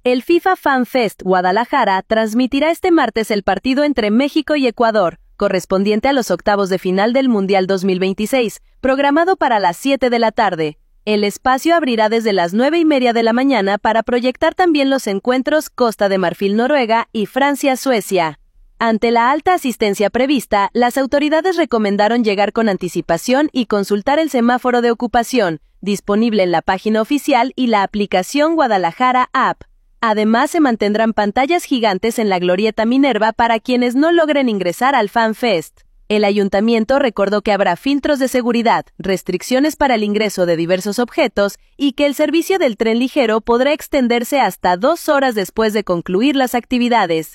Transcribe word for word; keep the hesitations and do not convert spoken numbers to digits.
El FIFA Fan Fest Guadalajara transmitirá este martes el partido entre México y Ecuador, correspondiente a los octavos de final del Mundial dos mil veintiséis, programado para las siete de la tarde. El espacio abrirá desde las nueve y media de la mañana para proyectar también los encuentros Costa de Marfil-Noruega y Francia-Suecia. Ante la alta asistencia prevista, las autoridades recomendaron llegar con anticipación y consultar el semáforo de ocupación, disponible en la página oficial y la aplicación Guadalajara App. Además, se mantendrán pantallas gigantes en la Glorieta Minerva para quienes no logren ingresar al Fan Fest. El ayuntamiento recordó que habrá filtros de seguridad, restricciones para el ingreso de diversos objetos y que el servicio del tren ligero podrá extenderse hasta dos horas después de concluir las actividades.